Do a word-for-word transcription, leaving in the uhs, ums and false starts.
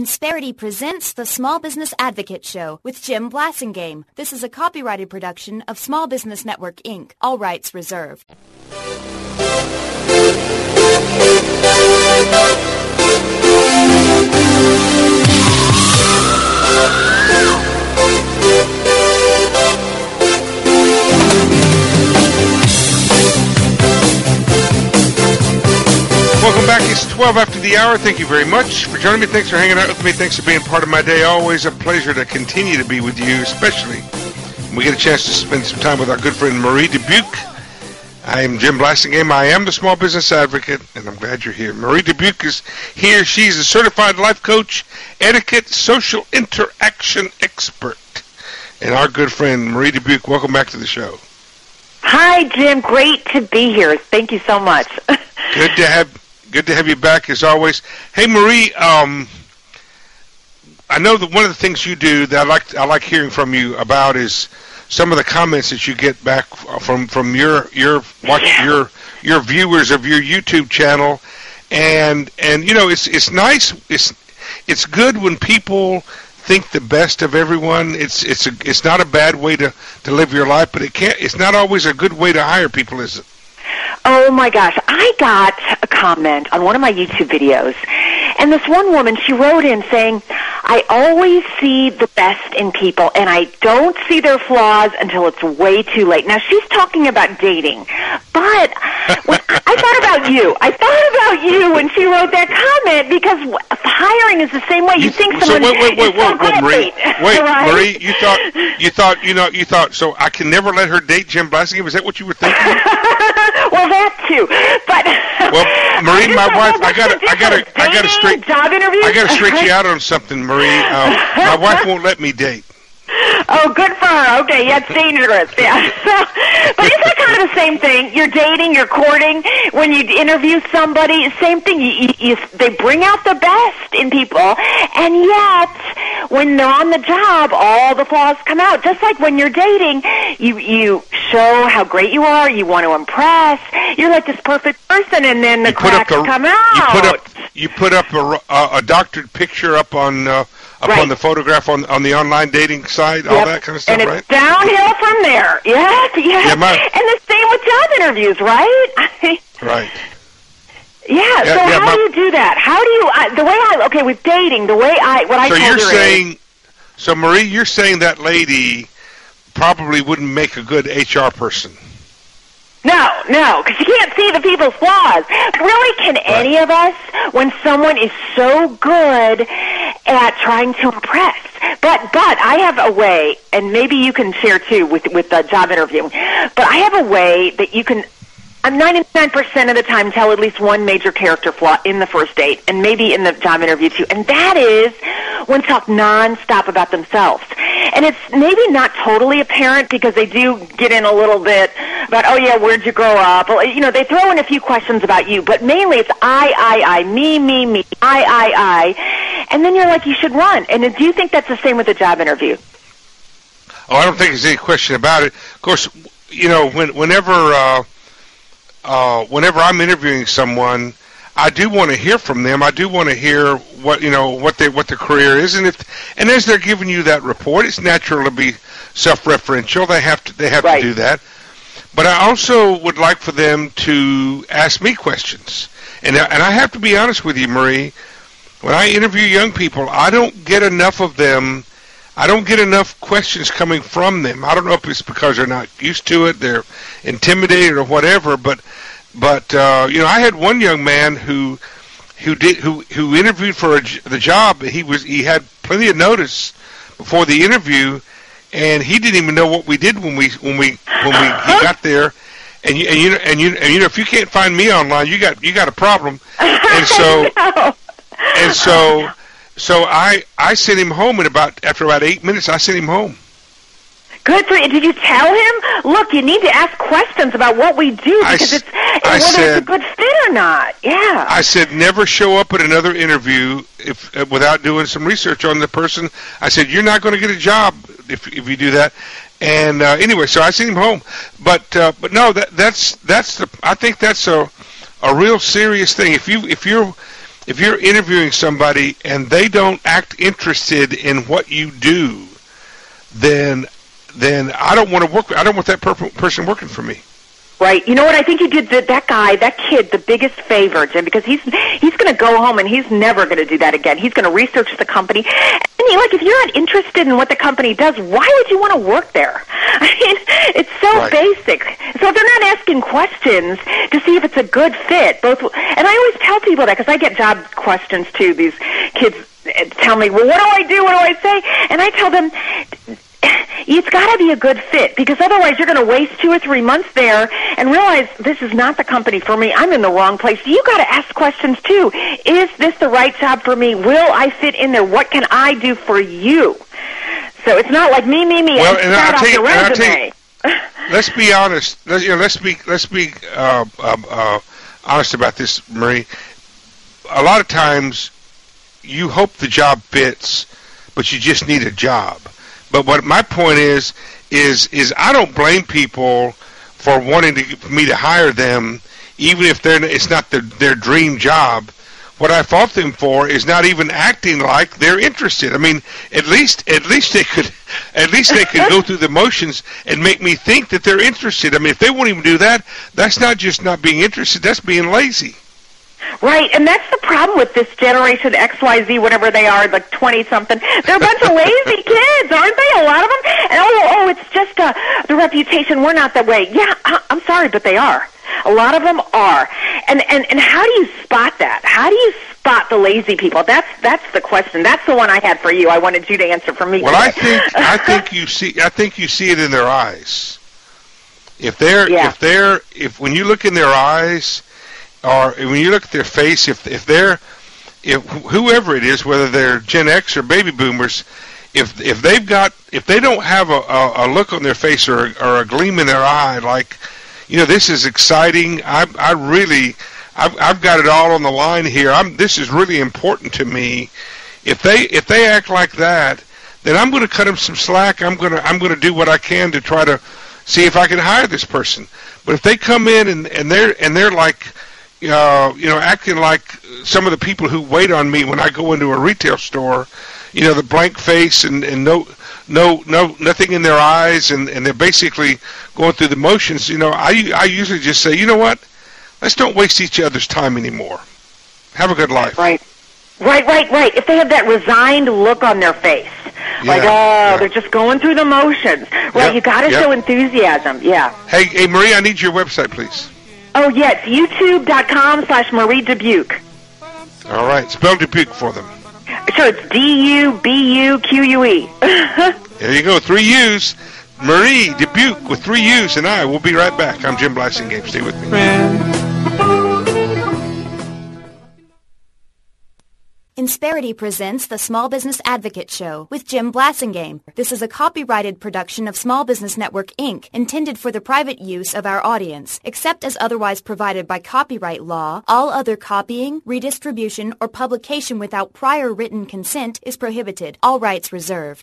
Insperity presents the Small Business Advocate Show with Jim Blasingame. This is a copyrighted production of Small Business Network, Incorporated. All rights reserved. Welcome back. It's twelve after the hour. Thank you very much for joining me. Thanks for hanging out with me. Thanks for being part of my day. Always a pleasure to continue to be with you, especially when we get a chance to spend some time with our good friend Marie Dubuque. I am Jim Blasingame. I am the Small Business Advocate, and I'm glad you're here. Marie Dubuque is here. She's a certified life coach, etiquette, social interaction expert. And our good friend Marie Dubuque, welcome back to the show. Hi, Jim. Great to be here. Thank you so much. Good to have good to have you back as always. Hey, Marie, um, I know that one of the things you do that I like I like hearing from you about is some of the comments that you get back from from your your watch, your your viewers of your YouTube channel, and and you know it's it's nice it's it's good when people think the best of everyone. It's it's a, it's not a bad way to, to live your life, but it can't. It's not always a good way to hire people, is it? Oh my gosh, I got a comment on one of my YouTube videos, and this one woman, she wrote in saying, I always see the best in people, and I don't see their flaws until it's way too late. Now, she's talking about dating, but when I thought about you. I thought about you when she wrote that comment, because hiring is the same way. You, you think someone so wait, wait, wait, is so wait, wait, Marie, wait, right? Marie, you thought, you thought, you know, you thought, so I can never let her date Jim Blasingame? Was that what you were thinking? Well, that too, but well, Marie, my wife, I gotta, I gotta, I gotta straight, job interviews. I gotta straighten you out on something, Marie. Um, my wife won't let me date. Oh, good for her. Okay, yeah, it's dangerous. Yeah. So, but isn't it kind of the same thing? You're dating, you're courting. When you interview somebody, same thing. You, you, you, they bring out the best in people, and yet when they're on the job, all the flaws come out. Just like when you're dating, you you show how great you are. You want to impress. You're like this perfect person, and then the you put cracks up a, come out. You put up, you put up a, a, a doctored picture up on. Uh, Up right. on the photograph on on the online dating site, yep. all that kind of stuff, and it's right? downhill from there. Yes, yes. Yeah, my, and the same with job interviews, right? right. Yeah. yeah so yeah, how my, do you do that? How do you? Uh, the way I okay with dating, the way I what I so told you're her saying, is, so Marie, you're saying that lady probably wouldn't make a good H R person. No, no, because you can't see the people's flaws. But really, can right. any of us, when someone is so good at trying to impress? But but I have a way, and maybe you can share too with with the job interview. But I have a way that you can. I'm ninety-nine percent of the time tell at least one major character flaw in the first date, and maybe in the job interview too. And that is when talk nonstop about themselves. And it's maybe not totally apparent because they do get in a little bit about, oh yeah, where'd you grow up? Well, you know, they throw in a few questions about you, but mainly it's I, I, I, me, me, me, I, I, I. And then you're like, you should run. And do you think that's the same with the job interview? Oh, I don't think there's any question about it. Of course, you know, when, whenever, uh, uh, whenever I'm interviewing someone, I do want to hear from them. I do want to hear what you know what they what their career is, and if and as they're giving you that report, it's natural to be self-referential. They have to they have right. to do that. But I also would like for them to ask me questions, and and I have to be honest with you, Marie. When I interview young people, I don't get enough of them. I don't get enough questions coming from them. I don't know if it's because they're not used to it, they're intimidated or whatever, but. But uh, you know, I had one young man who who did who who interviewed for a, the job. He was he had plenty of notice before the interview, and he didn't even know what we did when we when we when we he got there. And you and you and you and you know, if you can't find me online, you got you got a problem. And so and so so I I sent him home in about after about eight minutes. I sent him home. Good for you. Did you tell him, look, you need to ask questions about what we do because I, it's I whether said, it's a good fit or not. Yeah. I said never show up at another interview if uh, without doing some research on the person. I said you're not going to get a job if if you do that. And uh, anyway, so I sent him home. But uh, but no, that that's that's the I think that's a a real serious thing. If you if you're if you're interviewing somebody and they don't act interested in what you do, then then I don't want to work. I don't want that per- person working for me. Right. You know what? I think you did the, that guy, that kid, the biggest favor, Jim, because he's he's going to go home and he's never going to do that again. He's going to research the company. And you like, if you're not interested in what the company does, why would you want to work there? I mean, it's so right. basic. So if they're not asking questions to see if it's a good fit, both, and I always tell people that because I get job questions too. These kids tell me, well, what do I do? What do I say? And I tell them, it's got to be a good fit, because otherwise you're going to waste two or three months there and realize this is not the company for me. I'm in the wrong place. You got to ask questions too. Is this the right job for me? Will I fit in there? What can I do for you? So it's not like me, me, me. Well, and and start I'll off tell you, your and I'll resume. tell you, let's be honest. Let's, you know, let's be let's be uh, uh, uh, honest about this, Marie. A lot of times, you hope the job fits, but you just need a job. But what my point is, is, is I don't blame people for wanting to, for me to hire them, even if they're, it's not their, their dream job. What I fault them for is not even acting like they're interested. I mean, at least, at least they could, at least they could go through the motions and make me think that they're interested. I mean, if they won't even do that, that's not just not being interested, that's being lazy. Right, and that's the problem with this generation X Y Z, whatever they are, like twenty-something. They're a bunch of lazy kids, aren't they? A lot of them. And oh, oh, it's just uh, the reputation. We're not that way. Yeah, I'm sorry, but they are. A lot of them are. And and and how do you spot that? How do you spot the lazy people? That's that's the question. That's the one I had for you. I wanted you to answer for me. Well, today. I think I think you see I think you see it in their eyes. If they're yeah. if they're if when you look in their eyes, or when you look at their face, if if they're, if whoever it is, whether they're Gen X or baby boomers, if if they've got, if they don't have a, a, a look on their face or or a gleam in their eye, like, you know, this is exciting. I I really, I've I've got it all on the line here. I'm this is really important to me. If they if they act like that, then I'm going to cut them some slack. I'm going to I'm going to do what I can to try to see if I can hire this person. But if they come in and and they're and they're like, Uh, you know, acting like some of the people who wait on me when I go into a retail store, you know, the blank face and, and no, no, no, nothing in their eyes, and, and they're basically going through the motions. You know, I, I usually just say, you know what, let's don't waste each other's time anymore. Have a good life. Right, right, right, right. If they have that resigned look on their face, yeah, like, oh, yeah. they're just going through the motions. Right, yep, you got to yep. show enthusiasm. Yeah. Hey, hey, Marie, I need your website, please. Oh, yeah, it's youtube.com slash Marie Dubuque. All right, spell Dubuque for them. So it's D U B U Q U E. There you go, three U's. Marie Dubuque with three U's, and I will be right back. I'm Jim Blasingame. Stay with me. Insperity presents the Small Business Advocate Show with Jim Blasingame. This is a copyrighted production of Small Business Network, Incorporated, intended for the private use of our audience. Except as otherwise provided by copyright law, all other copying, redistribution, or publication without prior written consent is prohibited. All rights reserved.